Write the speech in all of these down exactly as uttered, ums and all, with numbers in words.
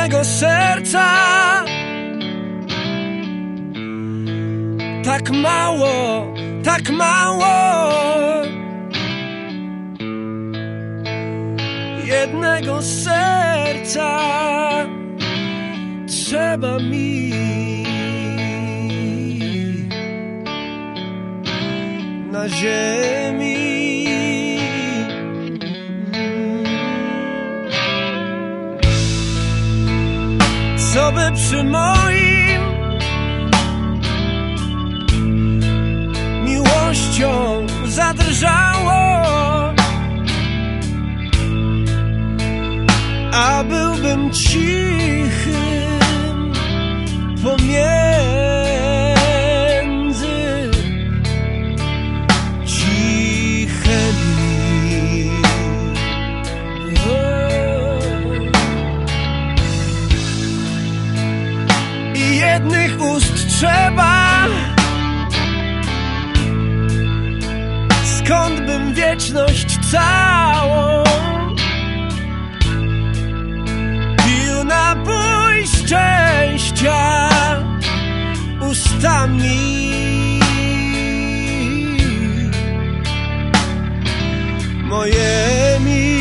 jednego serca. Tak mało, tak mało. Jednego serca trzeba mi na ziemi. Co by przy moim miłością zadrżało, a byłbym cichym pomiędzy cichymi. I jednych ust trzeba, skąd bym wieczność całą pił napój szczęścia ustami mojemi.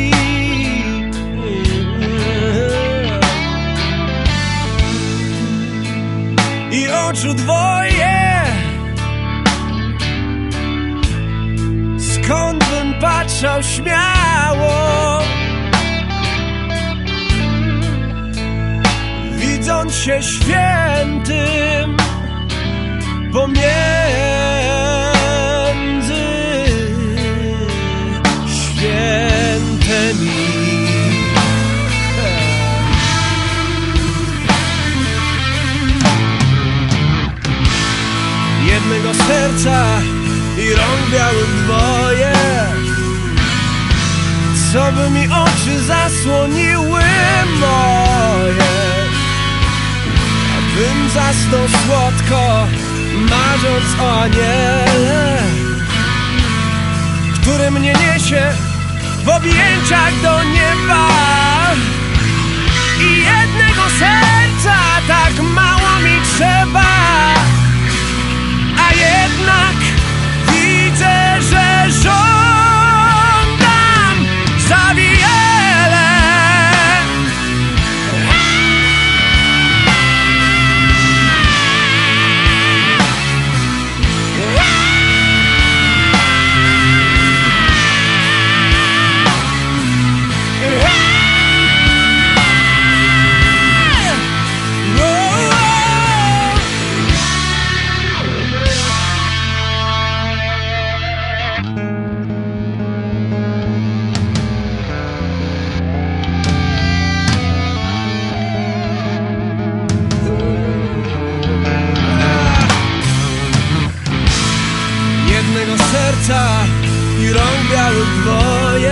I oczu dwoje, skąd bym patrzał śmiało, widząc się świętym pomiędzy świętymi. Jednego serca i rąk białych dwoje, co by mi oczy zasłoniły moje, abym zasnął słodko, marząc o aniele, który mnie niesie w objęciach do nieba. I jednego serca tak mało mi trzeba, a jednak widzę, że żądam za wiele. Jednego serca i rąk białych dwoje,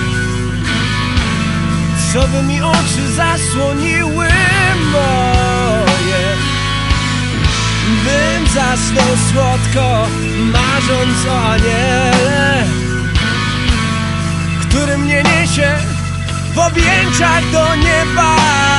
co by mi oczy zasłoniły moje, bym zasnął słodko, marząc o aniele, który mnie niesie w objęciach do nieba.